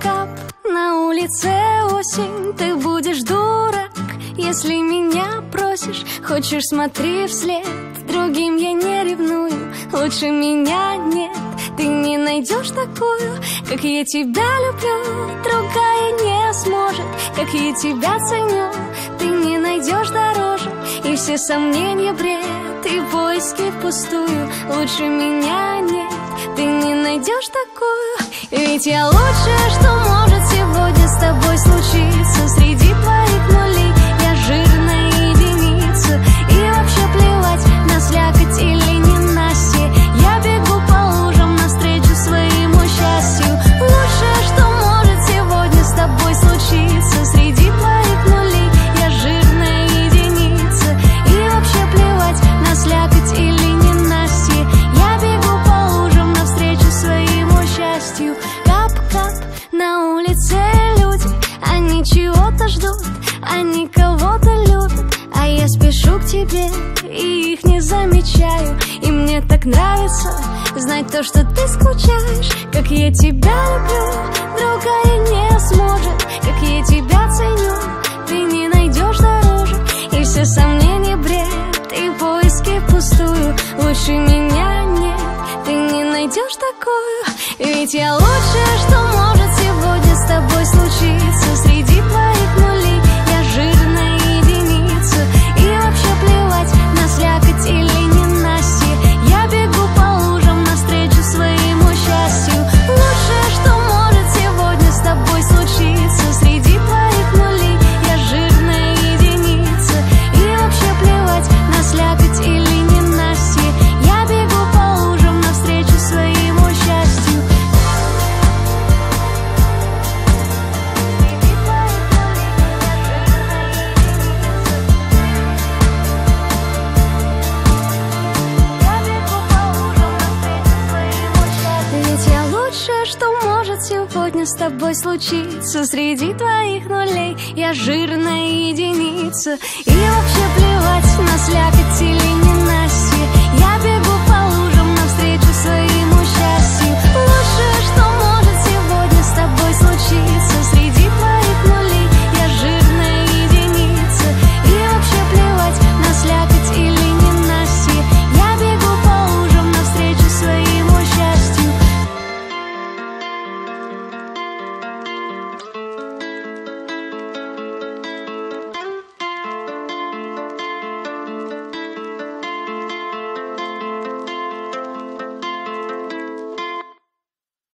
Кап-кап, на улице осень, ты будешь дурак, если меня просишь. Хочешь, смотри вслед, другим я не ревную, лучше меня нет. Ты не найдешь такую, как я тебя люблю, другая не сможет, как я тебя ценю. Ты не найдешь дороже, и все сомнения бред, и поиски впустую, лучше меня нет. Ты не найдешь такую, ведь я лучшее, что может сегодня с тобой случиться. Среди твоих нулей я жирная единица, и вообще плевать, на слякоть или ненастье. Я бегу по лужам навстречу своему счастью. Лучшее, что может сегодня с тобой случиться. Среди твоих нулей я жирная единица, и вообще плевать, на слякоть или ненастье. Я бегу по лужам навстречу своему счастью. Кап-кап, на улице люди, они чего-то ждут, они кого-то любят, а я спешу к тебе и их не замечаю. И мне так нравится знать то, что ты скучаешь, как я тебя люблю, другая не сможет, как я тебя ценю. Ты не найдешь дороже, и все сомнения бред, и поиски впустую, лучше меня нет. Ты не найдешь такую, ведь я лучшее, что может сегодня с тобой случиться. Среди твоих нулей я жирная единица, и вообще плевать, на слякоть или ненастье. Я бегу по лужам навстречу своему счастью. Лучшее, что может сегодня с тобой случиться. Среди твоих нулей я жирная единица, и вообще плевать, на слякоть или ненастье. Я бегу по лужам навстречу своему счастью. Ведь я лучшее, что может сегодня с тобой случиться. Среди твоих нулей я жирная единица, и вообще плевать, на слякоть или не